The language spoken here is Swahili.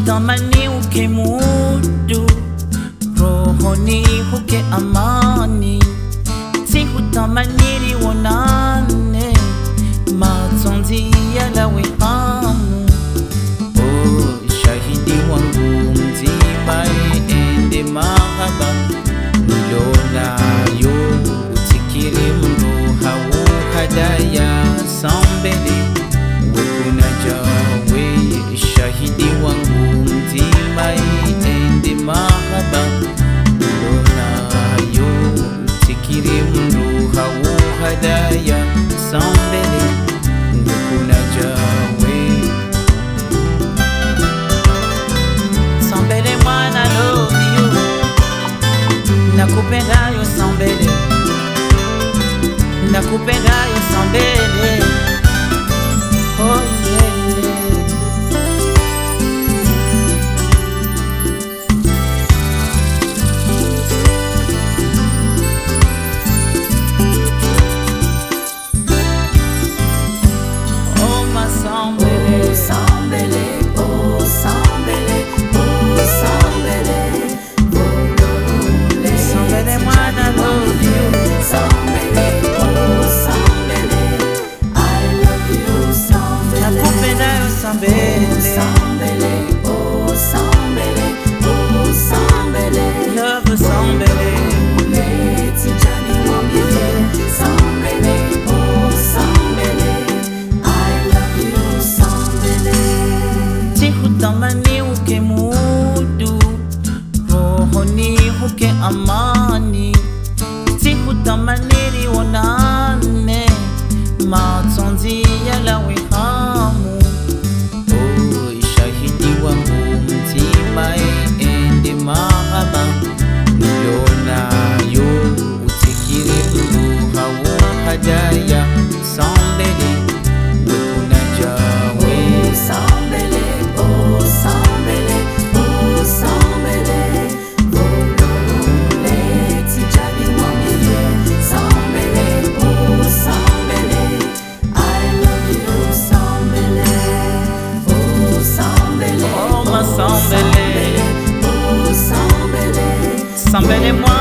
Sihutamani ukemudu, rohoni huke amani. Sihutamani nionane, matonzi yalawe hamu. Oh, shahidi wangu mzima, ende mahaba nilonayo, utikiri mno hau hadaya sambele wekunaja we. Shahidi wangu mzima, ende mahaba nilonayo, utikiri mno hau hadaya sambele wekunaja we. Sambele mwana, I love you, nakupenda yo Sambele, nakupenda yo Sambele. Oh yeah. Oh my Sambele, Sambele, oh Sambele, oh Sambele, volole. Sambele mwana, I love you. Sambele, oh Sambele, I love you Sambele. Nakupenda yo Sambele, Sambele, oh Sambele, oh Sambele, love you Sambele. volole, tijani mwambie. Sambele, oh Sambele, I love you Sambele. Sihutamani ukemudu, rohoni huke amani. Sihutamani nionane, matonzi yalawe hamu. Oh, shahidi wangu mzima, ende mahaba nilonayo, utikiri mno hau hadaya sambele wekunaja we. Sambele, oh Sambele, oh Sambele, volole, tijani mwambie. Sambele, oh Sambele, I love you Sambele. Oh Sambele, Oh my Sambele, oh Sambele, Sambele mwana.